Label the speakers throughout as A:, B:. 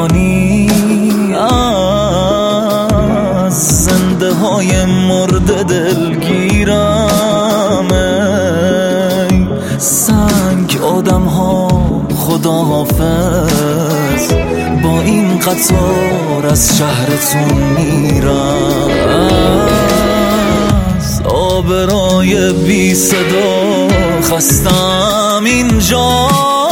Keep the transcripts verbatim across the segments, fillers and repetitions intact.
A: کنی از زنده های مرد دلگیرم. ای سنگ آدم ها خداحافظ، با این قطار از شهرتون میرم. از آبرای بی صدا خستم اینجا،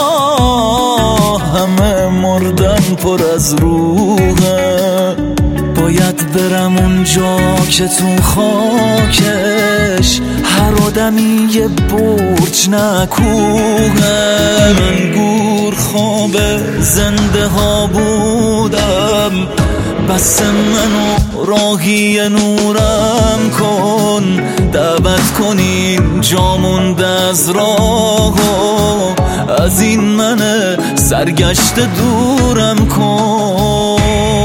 A: همه مردن پر از روحه. باید برم اونجا که تو خاکش هر آدمی یه برج نکوهه. من گور خواب زنده ها بودم، بس منو راهی نورم کن. دعوت کنین جا مونده از راه و از این من سرگشته دورم کن.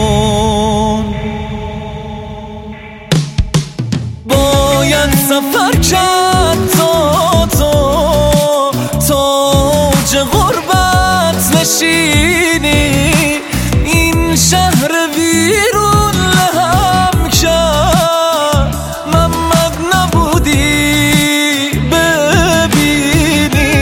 A: باید سفر کرد تا تو تا اوج غربت نشینی، این شهر ویرون لهم کرد. محمد نبودی ببینی،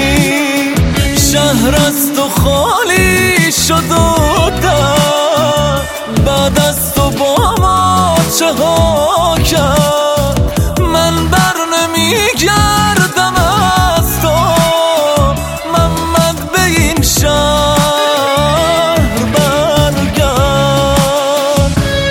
A: شهر از تو خالی شد و در بعد از تو با ما چه ها کرد. من بر نمیگردم از تو محمد، به این شهر برگرد.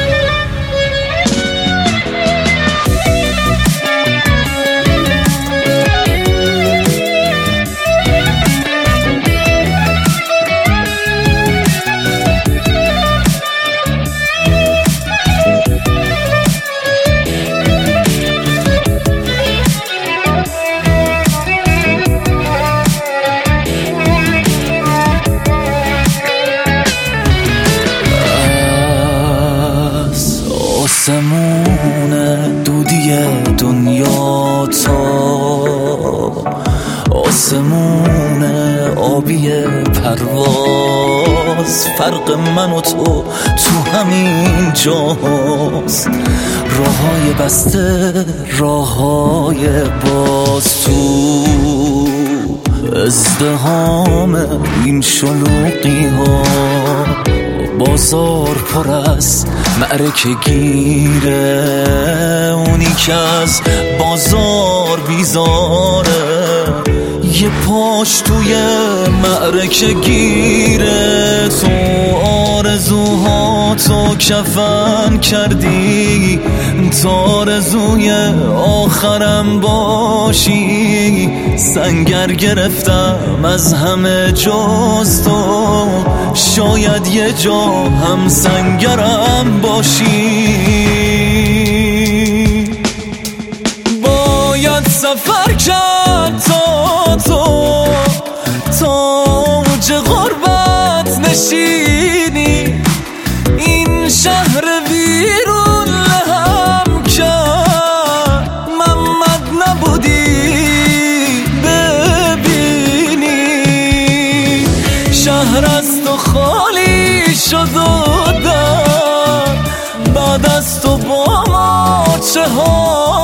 A: آسمون دودی دنیا تا آسمون آبی پرواز، فرق من و تو تو همین جاست. راههای بسته راههای باز، تو ازدهام این شلوغی ها. بازار پر از معرکه گیره، اونی که از بازار بیزاره یه پاش توی معرکه گیره. تو آرزوها تو کفن کردی تا آرزوی آخرم باشی. سنگر گرفتم از همه جز تو، شاید یه جا هم سنگرم باشی. باید سفر کرد تا تو تا اوج غربت نشینی، این شهر ویرون لهم کرد. محمد نبودی ببینی، شهر از تو خالی شد و در بعد از تو با ما چه ها